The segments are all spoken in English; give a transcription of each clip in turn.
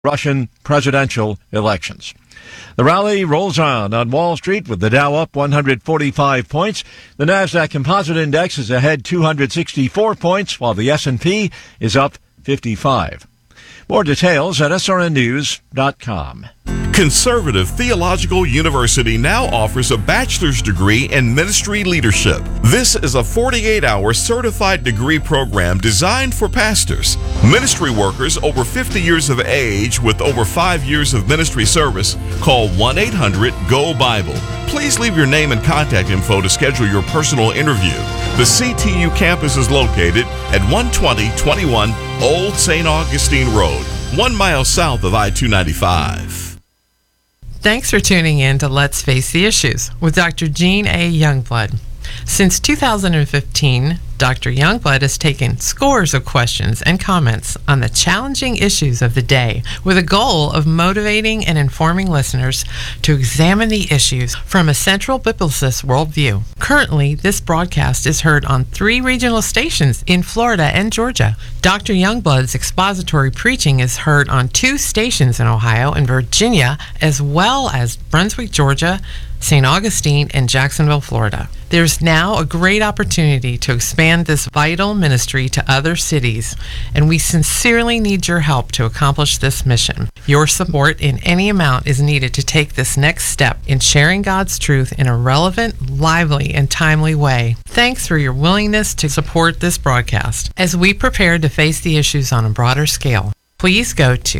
Russian presidential elections. The rally rolls on Wall Street with the Dow up 145 points. The Nasdaq Composite Index is ahead 264 points, while the S&P is up 55. More details at srnnews.com. Conservative Theological University now offers a bachelor's degree in ministry leadership. This is a 48-hour certified degree program designed for pastors, ministry workers over 50 years of age with over 5 years of ministry service. Call 1-800-GO-BIBLE. Please leave your name and contact info to schedule your personal interview. The CTU campus is located at 12021 Old St. Augustine Road, 1 mile south of I-295. Thanks for tuning in to Let's Face the Issues with Dr. Jean A. Youngblood. Since 2015, Dr. Youngblood has taken scores of questions and comments on the challenging issues of the day with a goal of motivating and informing listeners to examine the issues from a central biblicist worldview. Currently, this broadcast is heard on 3 regional stations in Florida and Georgia. Dr. Youngblood's expository preaching is heard on 2 stations in Ohio and Virginia, as well as Brunswick, Georgia, St. Augustine, and Jacksonville, Florida. There's now a great opportunity to expand this vital ministry to other cities, and we sincerely need your help to accomplish this mission. Your support in any amount is needed to take this next step in sharing God's truth in a relevant, lively, and timely way. Thanks for your willingness to support this broadcast as we prepare to face the issues on a broader scale. Please go to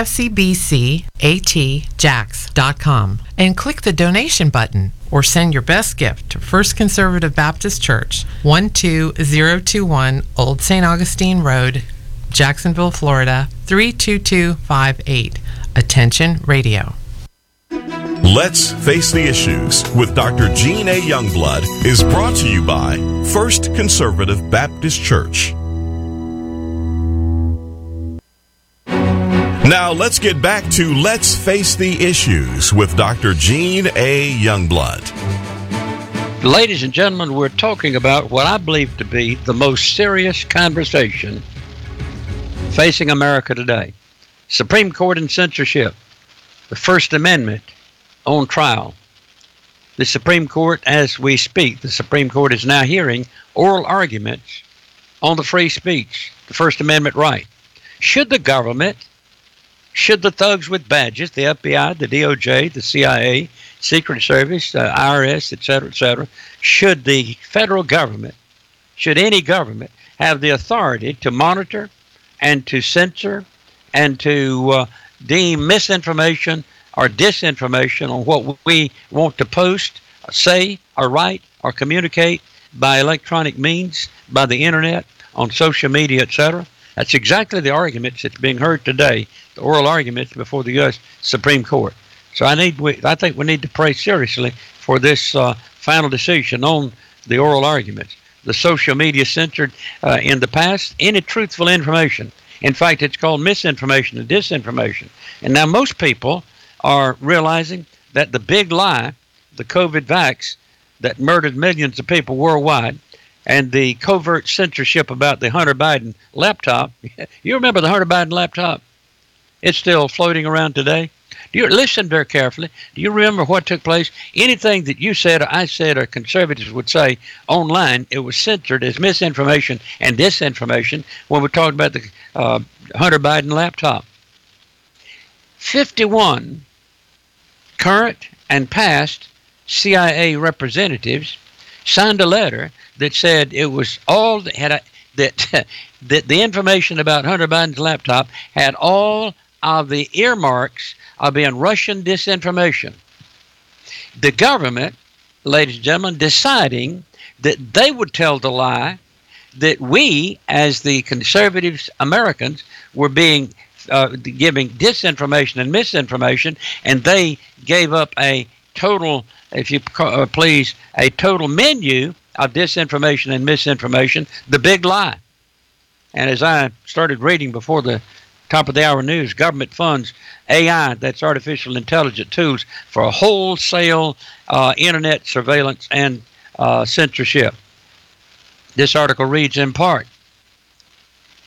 fcbcatjax.com and click the donation button or send your best gift to First Conservative Baptist Church, 12021 Old St. Augustine Road, Jacksonville, Florida, 32258. Attention Radio. Let's Face the Issues with Dr. Jean A. Youngblood is brought to you by First Conservative Baptist Church. Now let's get back to Let's Face the Issues with Dr. Jean A. Youngblood. Ladies and gentlemen, we're talking about what I believe to be the most serious conversation facing America today. Supreme Court and censorship, the First Amendment on trial. The Supreme Court, as we speak, the Supreme Court is now hearing oral arguments on the free speech, the First Amendment right. Should the thugs with badges, the FBI, the DOJ, the CIA, Secret Service, IRS, etc., should the federal government, should any government have the authority to monitor and to censor and to deem misinformation or disinformation on what we want to post, say, or write, or communicate by electronic means, by the internet, on social media, etc.? That's exactly the arguments that's being heard today, the oral arguments before the U.S. Supreme Court. So I think we need to pray seriously for this final decision on the oral arguments. The social media censored in the past any truthful information. In fact, it's called misinformation and disinformation. And now most people are realizing that the big lie, the COVID vax that murdered millions of people worldwide, and the covert censorship about the Hunter Biden laptop. You remember the Hunter Biden laptop? It's still floating around today. Do you listen very carefully? Do you remember what took place? Anything that you said or I said or conservatives would say online, it was censored as misinformation and disinformation when we talked about the Hunter Biden laptop. 51 current and past CIA representatives signed a letter that said it was all that the information about Hunter Biden's laptop had all of the earmarks of being Russian disinformation. The government, ladies and gentlemen, deciding that they would tell the lie that we, as the conservatives Americans, were being giving disinformation and misinformation, and they gave up a total, if you please, a total menu of disinformation and misinformation, the big lie. And as I started reading before the top of the hour news, government funds AI, that's artificial intelligence tools, for a wholesale internet surveillance and censorship. This article reads in part,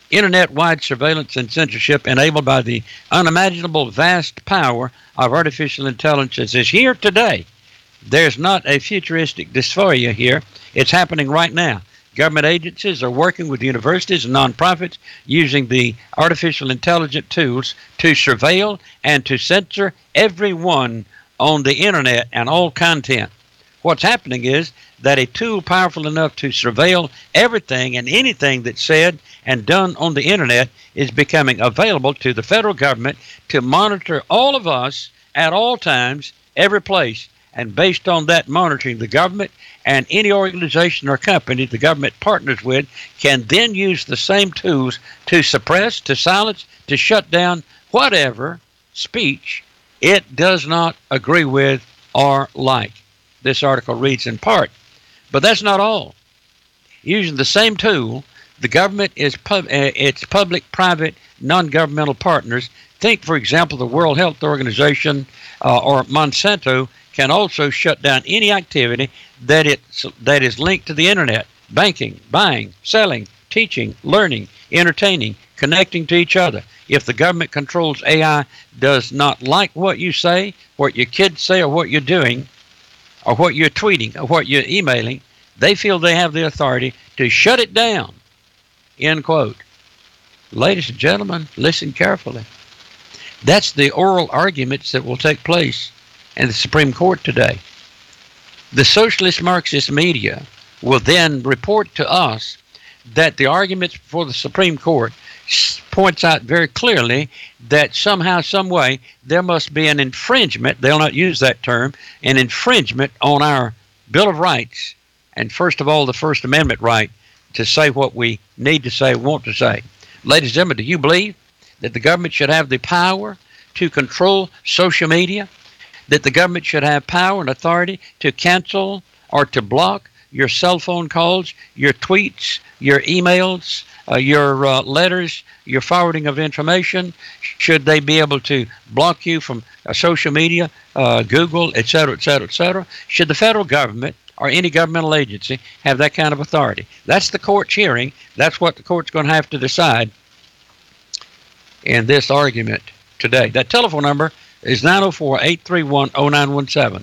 internet-wide surveillance and censorship enabled by the unimaginable vast power of artificial intelligence is here today. There's not a futuristic dysphoria here. It's happening right now. Government agencies are working with universities and nonprofits using the artificial intelligence tools to surveil and to censor everyone on the internet and all content. What's happening is that a tool powerful enough to surveil everything and anything that's said and done on the internet is becoming available to the federal government to monitor all of us at all times, every place. And based on that monitoring, the government and any organization or company the government partners with can then use the same tools to suppress, to silence, to shut down whatever speech it does not agree with or like. This article reads in part. But that's not all. Using the same tool, the government is its public, private, non-governmental partners. Think, for example, the World Health Organization or Monsanto can also shut down any activity that is linked to the internet: banking, buying, selling, teaching, learning, entertaining, connecting to each other. If the government controls AI does not like what you say, what your kids say, or what you're doing, or what you're tweeting, or what you're emailing, they feel they have the authority to shut it down. End quote. Ladies and gentlemen, listen carefully. That's the oral arguments that will take place in the Supreme Court today. The socialist Marxist media will then report to us that the arguments before the Supreme Court points out very clearly that somehow, some way, there must be an infringement, they'll not use that term, an infringement on our Bill of Rights, and first of all, the First Amendment right to say what we need to say, want to say. Ladies and gentlemen, do you believe that the government should have the power to control social media? That the government should have power and authority to cancel or to block your cell phone calls, your tweets, your emails, your letters, your forwarding of information? Should they be able to block you from social media, Google, et cetera, et cetera, et cetera? Should the federal government or any governmental agency have that kind of authority? That's the court's hearing. That's what the court's going to have to decide in this argument today. That telephone number is 904-831-0917.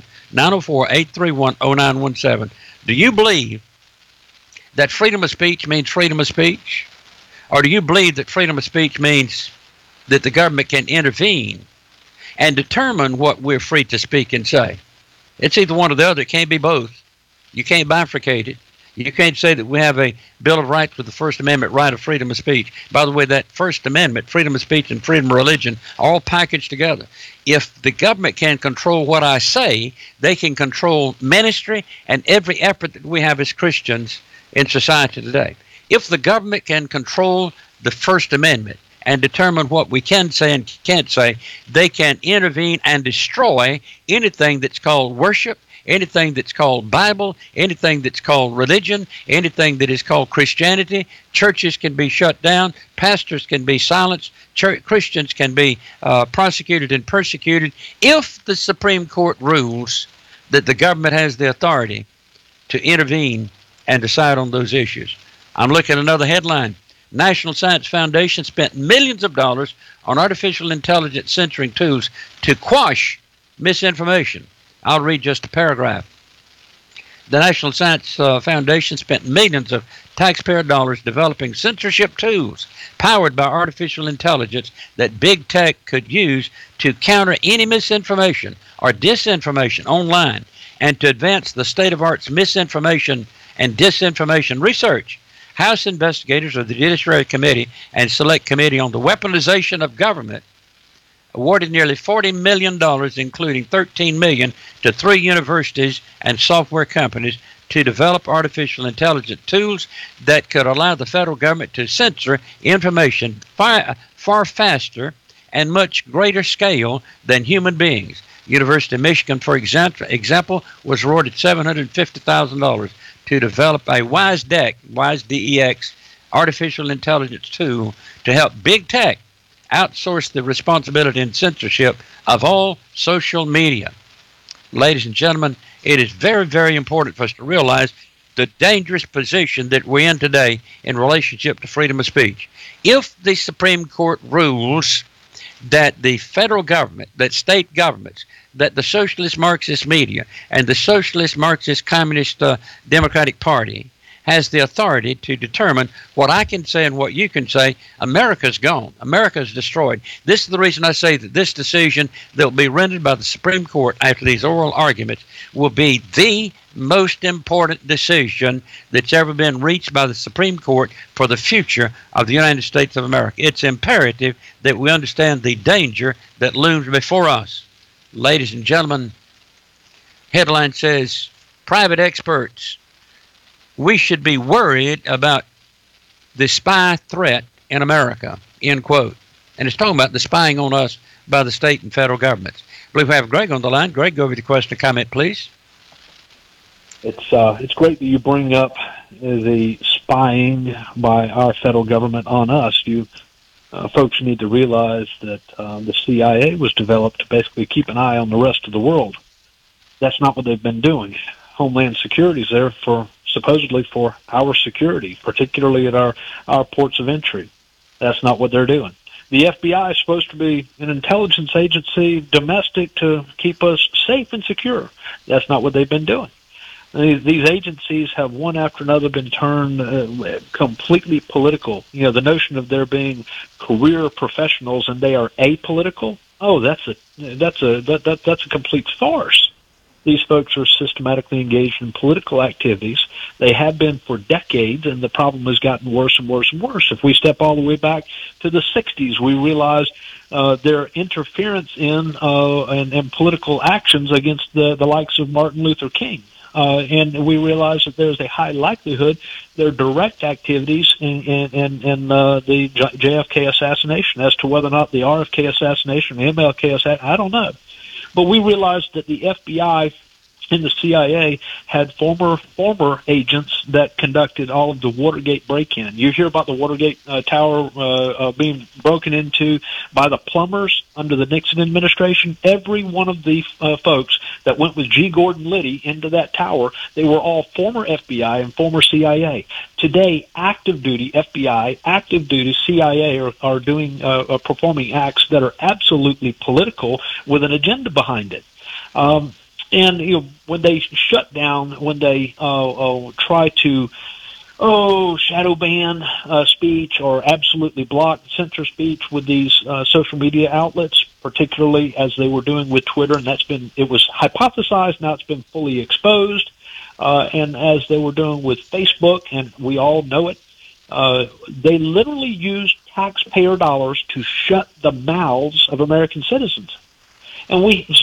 904-831-0917. Do you believe that freedom of speech means freedom of speech? Or do you believe that freedom of speech means that the government can intervene and determine what we're free to speak and say? It's either one or the other. It can't be both. You can't bifurcate it. You can't say that we have a Bill of Rights with the First Amendment right of freedom of speech. By the way, that First Amendment, freedom of speech and freedom of religion, are all packaged together. If the government can control what I say, they can control ministry and every effort that we have as Christians in society today. If the government can control the First Amendment and determine what we can say and can't say, they can intervene and destroy anything that's called worship, anything that's called Bible, anything that's called religion, anything that is called Christianity. Churches can be shut down, pastors can be silenced, Christians can be prosecuted and persecuted if the Supreme Court rules that the government has the authority to intervene and decide on those issues. I'm looking at another headline. National Science Foundation spent millions of dollars on artificial intelligence censoring tools to quash misinformation. I'll read just a paragraph. The National Science Foundation spent millions of taxpayer dollars developing censorship tools powered by artificial intelligence that big tech could use to counter any misinformation or disinformation online and to advance the state-of-the-art misinformation and disinformation research. House investigators of the Judiciary Committee and Select Committee on the Weaponization of Government awarded nearly $40 million, including $13 million, to 3 universities and software companies to develop artificial intelligence tools that could allow the federal government to censor information far faster and much greater scale than human beings. University of Michigan, for example, was awarded $750,000 to develop a WISE-DEX, artificial intelligence tool to help big tech outsource the responsibility and censorship of all social media. Ladies and gentlemen, it is very, very important for us to realize the dangerous position that we're in today in relationship to freedom of speech. If the Supreme Court rules that the federal government, that state governments, that the socialist Marxist media and the socialist Marxist Communist Democratic Party has the authority to determine what I can say and what you can say, America's gone. America's destroyed. This is the reason I say that this decision that will be rendered by the Supreme Court after these oral arguments will be the most important decision that's ever been reached by the Supreme Court for the future of the United States of America. It's imperative that we understand the danger that looms before us. Ladies and gentlemen, headline says, private experts, we should be worried about the spy threat in America, end quote. And it's talking about the spying on us by the state and federal governments. I believe we have Greg on the line. Greg, go over the question and comment, please. It's great that you bring up the spying by our federal government on us. You folks need to realize that the CIA was developed to basically keep an eye on the rest of the world. That's not what they've been doing. Homeland Security is there supposedly for our security, particularly at our ports of entry. That's not what they're doing. The FBI is supposed to be an intelligence agency domestic to keep us safe and secure. That's not what they've been doing. These agencies have one after another been turned completely political. You know, the notion of there being career professionals and they are apolitical. Oh, that's a complete farce. These folks are systematically engaged in political activities. They have been for decades, and the problem has gotten worse and worse and worse. If we step all the way back to the 60s, we realize their interference in and political actions against the likes of Martin Luther King. And we realize that there's a high likelihood their direct activities in the JFK assassination. As to whether or not the RFK assassination, the MLK assassination, I don't know. But we realized that the FBI and the CIA had former agents that conducted all of the Watergate break-in. You hear about the Watergate tower being broken into by the plumbers under the Nixon administration. Every one of the folks that went with G. Gordon Liddy into that tower, they were all former FBI and former CIA. Today, active duty FBI, active duty CIA are doing performing acts that are absolutely political with an agenda behind it. And when they shut down, when they try to shadow ban speech or absolutely block, censor speech with these social media outlets, particularly as they were doing with Twitter, and it was hypothesized, now it's been fully exposed, and as they were doing with Facebook, and we all know it, they literally used taxpayer dollars to shut the mouths of American citizens. And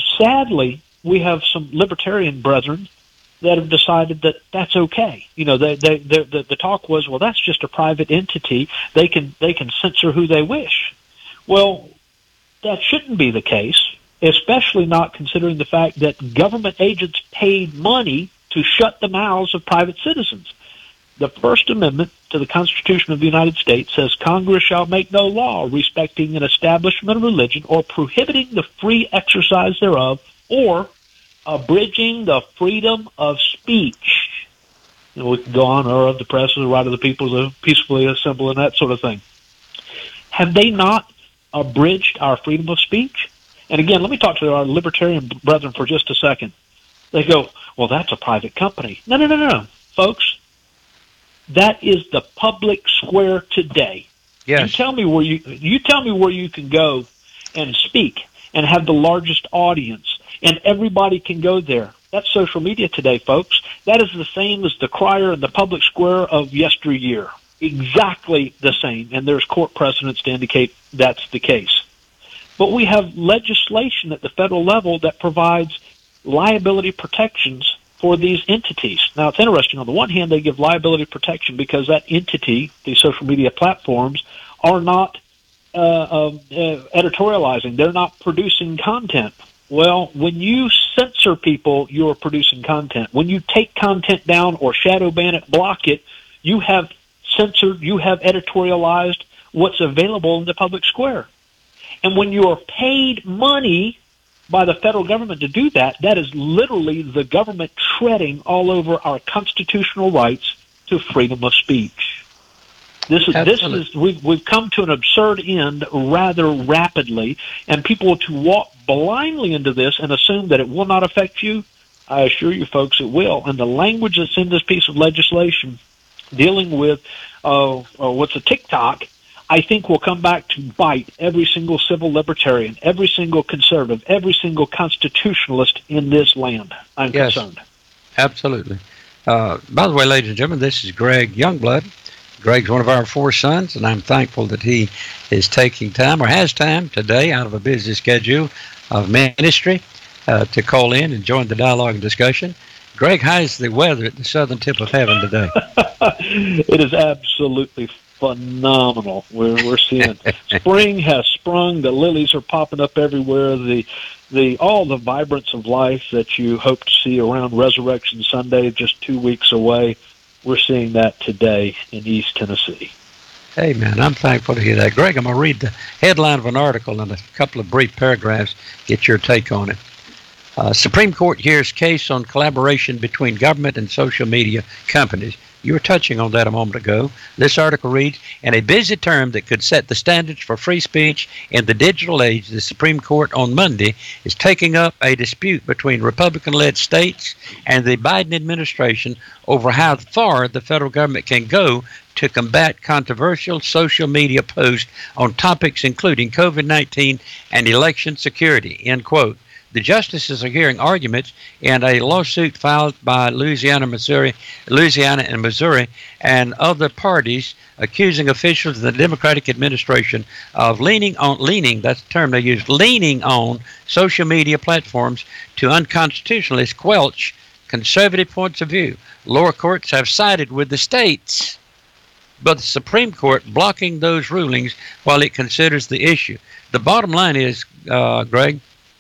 we have some libertarian brethren that have decided that that's okay. The talk was, well, that's just a private entity. They can censor who they wish. Well, that shouldn't be the case, especially not considering the fact that government agents paid money to shut the mouths of private citizens. The First Amendment to the Constitution of the United States says Congress shall make no law respecting an establishment of religion or prohibiting the free exercise thereof or abridging the freedom of speech. We can go on, or of the press, or the right of the people to peacefully assemble, and that sort of thing. Have they not abridged our freedom of speech? And again, let me talk to our libertarian brethren for just a second. They go, well, that's a private company. No, folks. That is the public square today. Yes. You tell me where you can go and speak and have the largest audience, and everybody can go there. That's social media today, folks. That is the same as the crier in the public square of yesteryear. Exactly the same, and there's court precedents to indicate that's the case. But we have legislation at the federal level that provides liability protections for these entities. Now, it's interesting. On the one hand, they give liability protection because that entity, these social media platforms, are not editorializing. They're not producing content. Well, when you censor people, you're producing content. When you take content down or shadow ban it, block it, you have censored, you have editorialized what's available in the public square. And when you are paid money by the federal government to do that, that is literally the government treading all over our constitutional rights to freedom of speech. We've come to an absurd end rather rapidly, and people to walk blindly into this and assume that it will not affect you, I assure you folks it will. And the language that's in this piece of legislation dealing with what's a TikTok, I think will come back to bite every single civil libertarian, every single conservative, every single constitutionalist in this land. I'm concerned. Absolutely. By the way, ladies and gentlemen, this is Greg Youngblood. Greg's one of our 4 sons, and I'm thankful that he is taking time, or has time today, out of a busy schedule of ministry to call in and join the dialogue and discussion. Greg, how's the weather at the southern tip of heaven today? It is absolutely phenomenal. We're seeing spring has sprung. The lilies are popping up everywhere. All the vibrance of life that you hope to see around Resurrection Sunday, just 2 weeks away. We're seeing that today in East Tennessee. Hey, man, I'm thankful to hear that. Greg, I'm going to read the headline of an article and a couple of brief paragraphs, get your take on it. Supreme Court hears case on collaboration between government and social media companies. You were touching on that a moment ago. This article reads, in a busy term that could set the standards for free speech in the digital age, the Supreme Court on Monday is taking up a dispute between Republican-led states and the Biden administration over how far the federal government can go to combat controversial social media posts on topics including COVID-19 and election security, end quote. The justices are hearing arguments in a lawsuit filed by Louisiana and Missouri and other parties accusing officials of the Democratic administration of leaning that's the term they use, leaning on social media platforms to unconstitutionally squelch conservative points of view. Lower courts have sided with the states, but the Supreme Court blocking those rulings while it considers the issue. The bottom line is, Greg,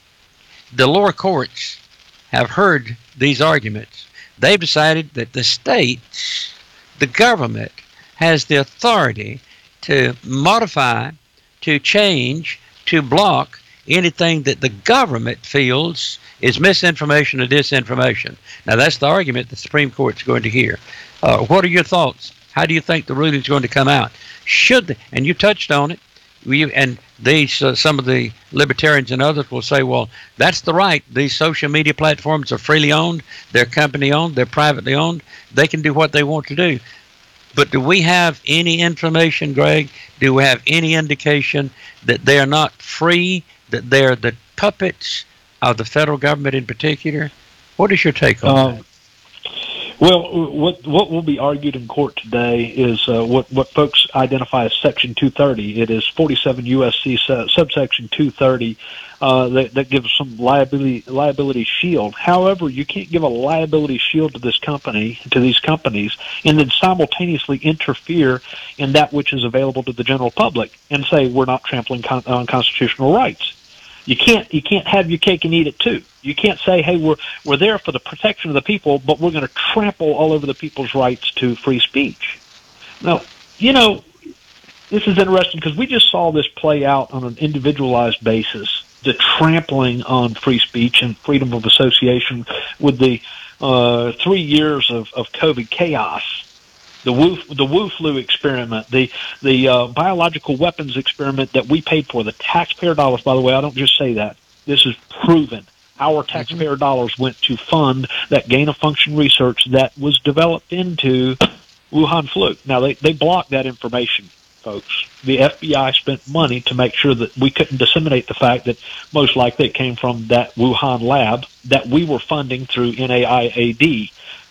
the lower courts have heard these arguments. They've decided that the states, the government, has the authority to modify, to change, to block anything that the government feels is misinformation or disinformation. Now, that's the argument the Supreme Court's going to hear. What are your thoughts? How do you think the ruling is going to come out? And you touched on it, and some of the libertarians and others will say, well, that's the right. These social media platforms are freely owned. They're company owned. They're privately owned. They can do what they want to do. But do we have any information, Greg? Do we have any indication that they are not free, that they're the puppets of the federal government in particular? What is your take on that? Well, what will be argued in court today is what folks identify as Section 230. It is 47 U.S.C. subsection 230 that gives some liability shield. However, you can't give a liability shield to these companies, and then simultaneously interfere in that which is available to the general public and say we're not trampling on constitutional rights. You can't have your cake and eat it too. You can't say, hey, we're there for the protection of the people, but we're going to trample all over the people's rights to free speech. Now, this is interesting because we just saw this play out on an individualized basis, the trampling on free speech and freedom of association with the 3 years of COVID chaos. The Wu flu experiment, the biological weapons experiment that we paid for, the taxpayer dollars, by the way, I don't just say that. This is proven. Our taxpayer dollars went to fund that gain-of-function research that was developed into Wuhan flu. Now, they blocked that information, folks. The FBI spent money to make sure that we couldn't disseminate the fact that most likely it came from that Wuhan lab that we were funding through NIAID.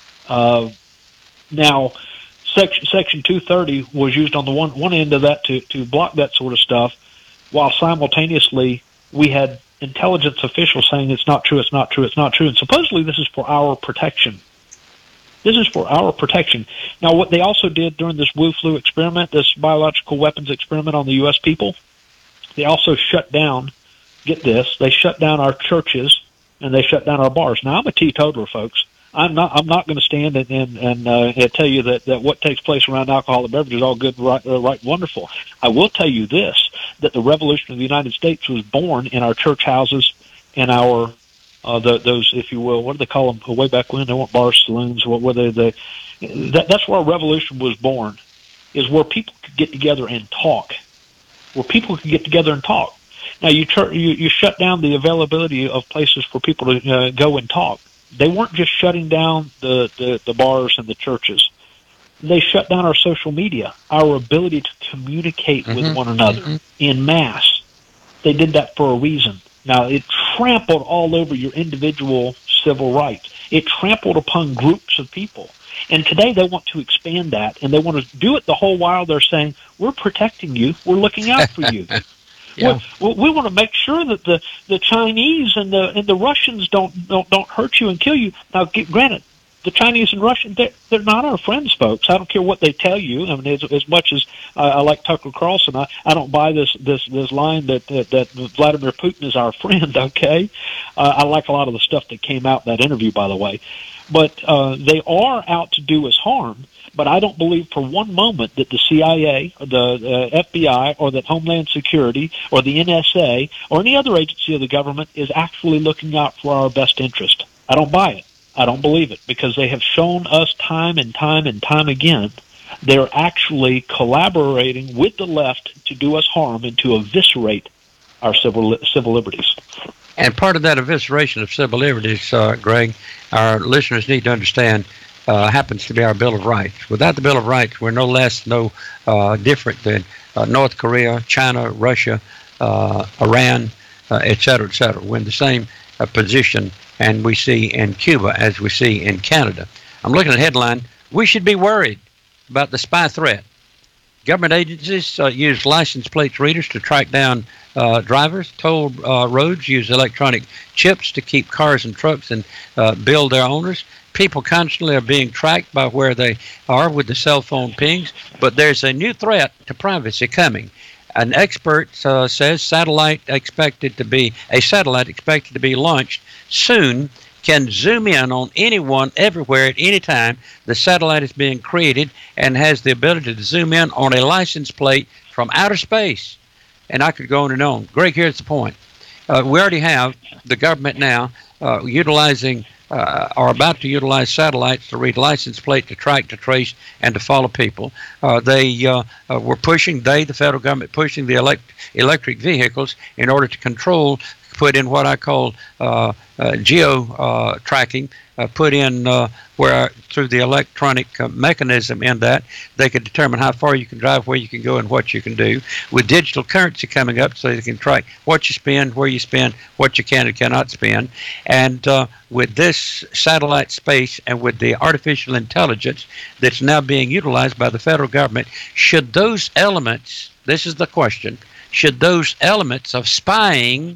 Now, Section 230 was used on the one end of that to block that sort of stuff, while simultaneously we had intelligence officials saying it's not true, it's not true, it's not true. And supposedly this is for our protection. This is for our protection. Now, what they also did during this Wu flu experiment, this biological weapons experiment on the U.S. people, they also shut down, get this, they shut down our churches and they shut down our bars. Now, I'm a teetotaler, folks. I'm not going to stand and tell you that what takes place around alcoholic beverages is all good, right, wonderful. I will tell you this, that the revolution of the United States was born in our church houses in our those, if you will, what do they call them? Way back when they weren't bars, saloons. What were they? That's where a revolution was born, is where people could get together and talk. Where people could get together and talk. Now you shut down the availability of places for people to go and talk. They weren't just shutting down the bars and the churches. They shut down our social media, our ability to communicate with one another en masse. They did that for a reason. Now, it trampled all over your individual civil rights. It trampled upon groups of people. And today they want to expand that, and they want to do it the whole while they're saying, we're protecting you, we're looking out for you. Yeah. We want to make sure that the Chinese and the Russians don't hurt you and kill you. Now, granted, the Chinese and Russians, they're not our friends, folks. I don't care what they tell you. I mean, as much as I like Tucker Carlson, I don't buy this line that Vladimir Putin is our friend. Okay, I like a lot of the stuff that came out in that interview, by the way. But they are out to do us harm. But I don't believe for one moment that the CIA, or the FBI, or that Homeland Security, or the NSA, or any other agency of the government is actually looking out for our best interest. I don't buy it. I don't believe it, because they have shown us time and time and time again they're actually collaborating with the left to do us harm and to eviscerate our civil liberties. And part of that evisceration of civil liberties, Greg, our listeners need to understand, happens to be our Bill of Rights. Without the Bill of Rights, we're no less, no different than North Korea, China, Russia, Iran, et cetera, et cetera. We're in the same position, and we see in Cuba as we see in Canada. I'm looking at the headline, we should be worried about the spy threat. Government agencies use license plate readers to track down drivers. Toll roads use electronic chips to keep cars and trucks and bill their owners. People constantly are being tracked by where they are with the cell phone pings, but there's a new threat to privacy coming. An expert says a satellite expected to be launched soon can zoom in on anyone everywhere at any time. The satellite is being created and has the ability to zoom in on a license plate from outer space. And I could go on and on. Greg, here's the point. We already have the government now utilizing are about to utilize satellites to read license plate, to track, to trace, and to follow people. They were pushing, the federal government, pushing the electric vehicles in order to control, put in what I call geo tracking, put in where through the electronic mechanism in that they could determine how far you can drive, where you can go, and what you can do. With digital currency coming up, so they can track what you spend, where you spend, what you can and cannot spend. And with this satellite space and with the artificial intelligence that's now being utilized by the federal government, should those elements, this is the question, should those elements of spying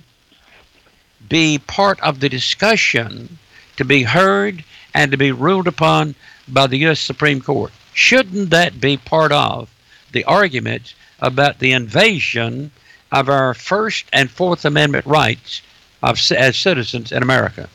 be part of the discussion to be heard and to be ruled upon by the U.S. Supreme Court? Shouldn't that be part of the argument about the invasion of our First and Fourth Amendment rights as citizens in America?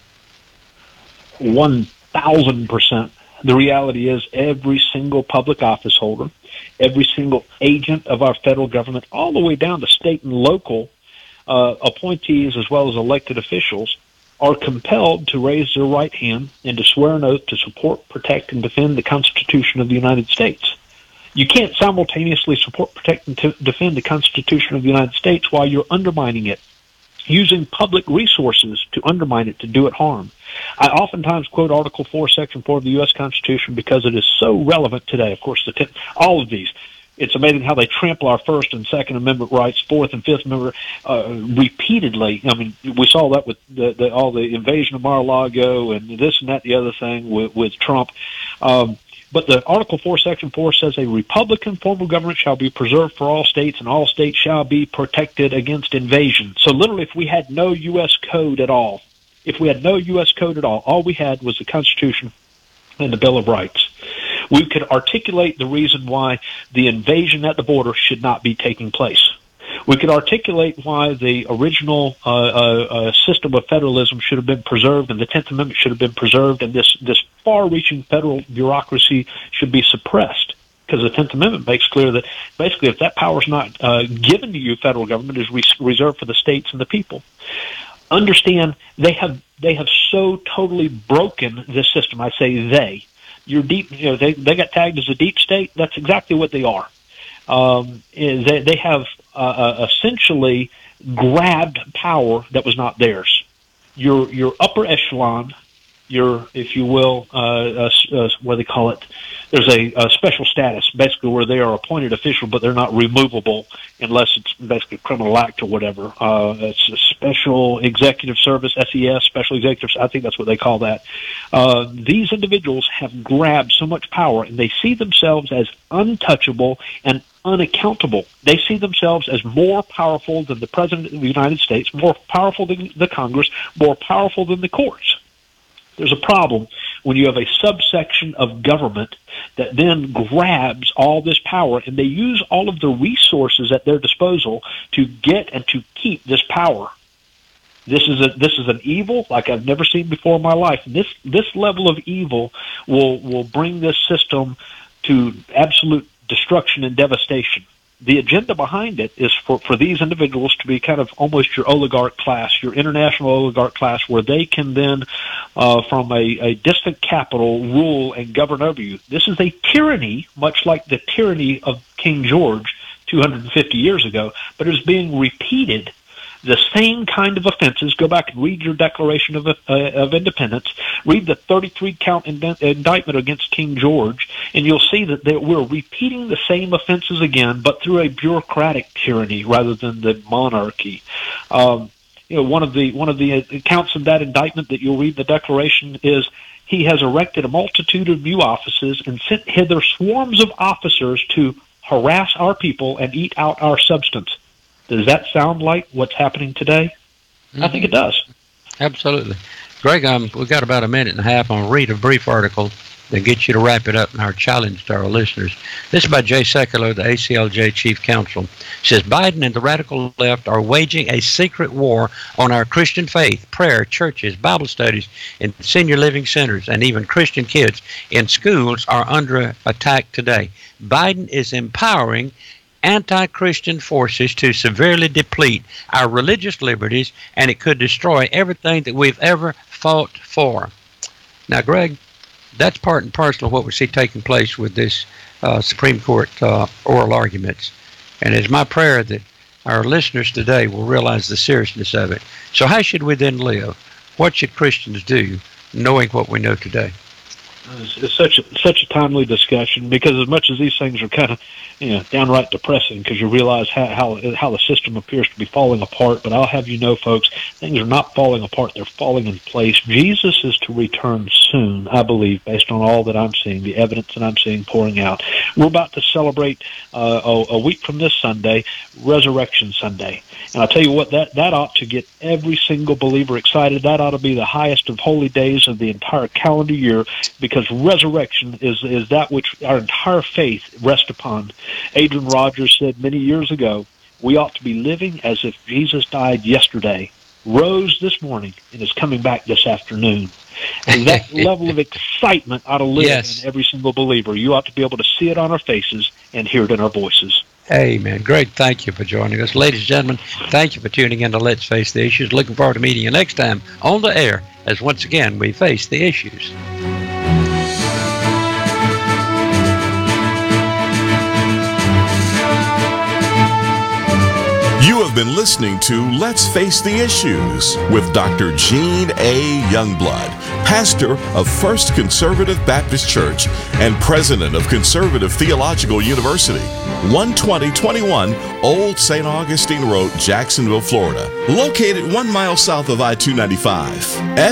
1,000%. The reality is every single public office holder, every single agent of our federal government, all the way down to state and local appointees as well as elected officials, are compelled to raise their right hand and to swear an oath to support, protect, and defend the Constitution of the United States. You can't simultaneously support, protect, and defend the Constitution of the United States while you're undermining it, using public resources to undermine it, to do it harm. I oftentimes quote Article 4, Section 4 of the U.S. Constitution because it is so relevant today. Of course, all of these. It's amazing how they trample our First and Second Amendment rights, Fourth and Fifth Amendment repeatedly. I mean, we saw that with all the invasion of Mar-a-Lago and this and that, the other thing with Trump. But the Article 4, Section 4 says a Republican form of government shall be preserved for all states, and all states shall be protected against invasion. So literally, if we had no U.S. code at all, all we had was the Constitution and the Bill of Rights. We could articulate the reason why the invasion at the border should not be taking place. We could articulate why the original system of federalism should have been preserved, and the 10th Amendment should have been preserved, and this far-reaching federal bureaucracy should be suppressed. Because the 10th Amendment makes clear that basically if that power is not given to you, federal government is reserved for the states and the people. understand they have so totally broken this system. I say they. They got tagged as a deep state. That's exactly what they are. They have essentially grabbed power that was not theirs. Your upper echelon, if you will, what do they call it? There's a special status, basically, where they are appointed official, but they're not removable unless it's basically a criminal act or whatever. It's a special executive service, SES, special executive. I think that's what they call that. These individuals have grabbed so much power, and they see themselves as untouchable and unaccountable. They see themselves as more powerful than the President of the United States, more powerful than the Congress, more powerful than the courts. There's a problem when you have a subsection of government that then grabs all this power, and they use all of the resources at their disposal to get and to keep this power. This is an evil like I've never seen before in my life. And this level of evil will bring this system to absolute destruction and devastation. The agenda behind it is for these individuals to be kind of almost your oligarch class, your international oligarch class, where they can then, from a distant capital, rule and govern over you. This is a tyranny, much like the tyranny of King George 250 years ago, but it is being repeated. The same kind of offenses. Go back and read your Declaration of Independence. Read the 33-count indictment against King George, and you'll see that we're repeating the same offenses again, but through a bureaucratic tyranny rather than the monarchy. One of the accounts of that indictment that you'll read in the Declaration is he has erected a multitude of new offices and sent hither swarms of officers to harass our people and eat out our substance. Does that sound like what's happening today? Mm-hmm. I think it does. Absolutely. Greg, we've got about a minute and a half. I'm going to read a brief article that gets you to wrap it up in our challenge to our listeners. This is by Jay Sekulow, the ACLJ Chief Counsel. It says, Biden and the radical left are waging a secret war on our Christian faith, prayer, churches, Bible studies, and senior living centers, and even Christian kids in schools are under attack today. Biden is empowering anti-Christian forces to severely deplete our religious liberties, and it could destroy everything that we've ever fought for. Now, Greg, that's part and parcel of what we see taking place with this Supreme Court oral arguments. And it's my prayer that our listeners today will realize the seriousness of it. So how should we then live? What should Christians do, knowing what we know today? It's such a timely discussion, because as much as these things are kind of downright depressing, because you realize how the system appears to be falling apart. But I'll have you know, folks, things are not falling apart; they're falling in place. Jesus is to return soon, I believe, based on all that I'm seeing, the evidence that I'm seeing pouring out. We're about to celebrate a week from this Sunday, Resurrection Sunday, and I'll tell you what, that ought to get every single believer excited. That ought to be the highest of holy days of the entire calendar year, because resurrection is that which our entire faith rests upon. Adrian Rogers said many years ago, we ought to be living as if Jesus died yesterday, rose this morning, and is coming back this afternoon. And that level of excitement ought to live in every single believer. You ought to be able to see it on our faces and hear it in our voices. Amen. Greg, thank you for joining us. Ladies and gentlemen, thank you for tuning in to Let's Face the Issues. Looking forward to meeting you next time on the air as once again we face the issues. You have been listening to Let's Face the Issues with Dr. Gene A. Youngblood, pastor of First Conservative Baptist Church and president of Conservative Theological University, 12021 Old St. Augustine Road, Jacksonville, Florida, located 1 mile south of I-295.